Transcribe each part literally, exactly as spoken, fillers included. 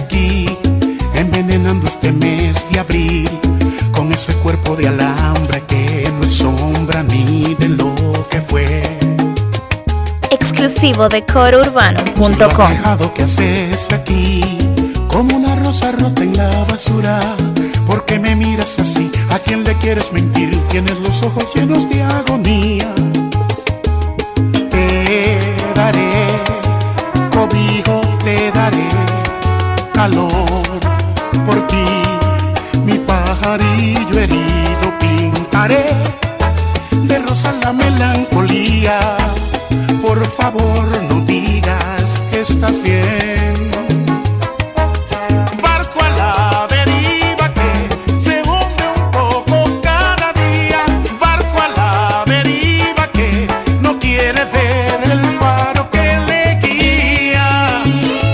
aquí, envenenando este mes de abril, con ese cuerpo de alambre que no es sombra ni de lo que fue. Exclusivo de coro urbano punto com. Si lo has dejado, ¿qué haces aquí? Como una rosa rota en la basura. ¿Por qué me miras así? ¿A quién le quieres mentir? Tienes los ojos llenos de agonía. Te daré cobijo, te daré calor. Por ti, mi pajarillo herido pintaré de rosa la melancolía. Por favor, no digas que estás bien. Barco a la deriva que se hunde un poco cada día. Barco a la deriva que no quiere ver el faro que le guía.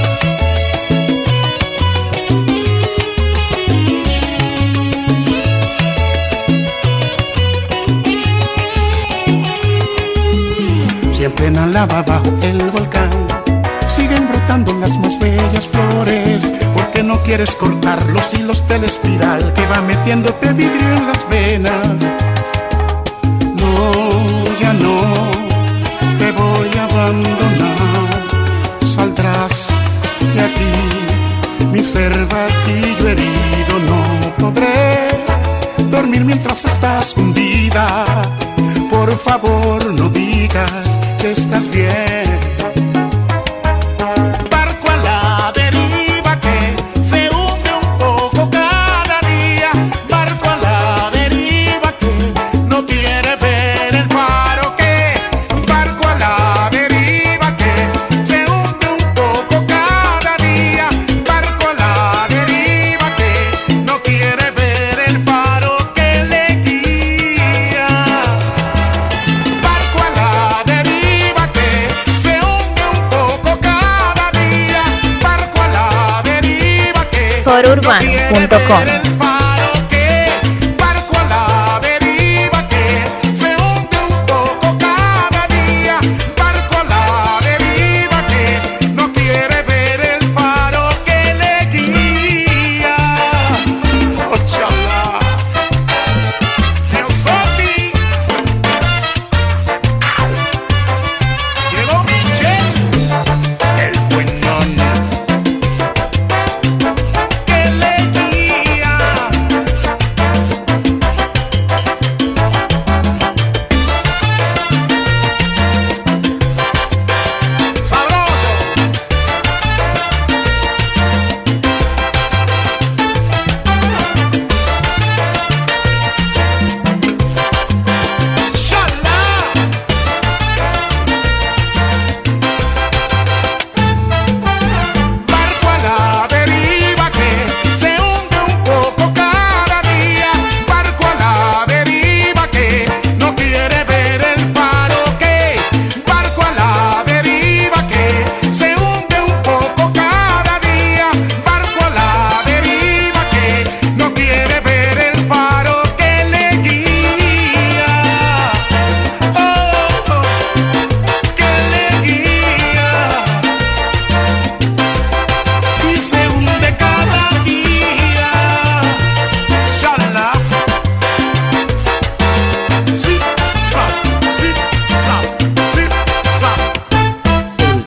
Siempre en lava bajo el volcán siguen brotando las más bellas flores. ¿Por qué no quieres cortar los hilos de la espiral que va metiéndote vidrio en las venas? No, ya no te voy a abandonar. Saldrás de aquí, mi cervatillo herido. No podré dormir mientras estás hundida. Por favor, no digas que estás bien. Barco a la deriva que se hunde un poco cada día. Barco a la deriva que no quiere ver el faro que. Barco a la deriva que se hunde un poco cada día. Barco a la deriva que no quiere ver el faro que le guía. Barco a la deriva que se hunde un poco cada día. Barco a la deriva que coro urbano punto com. no quiere ver el faro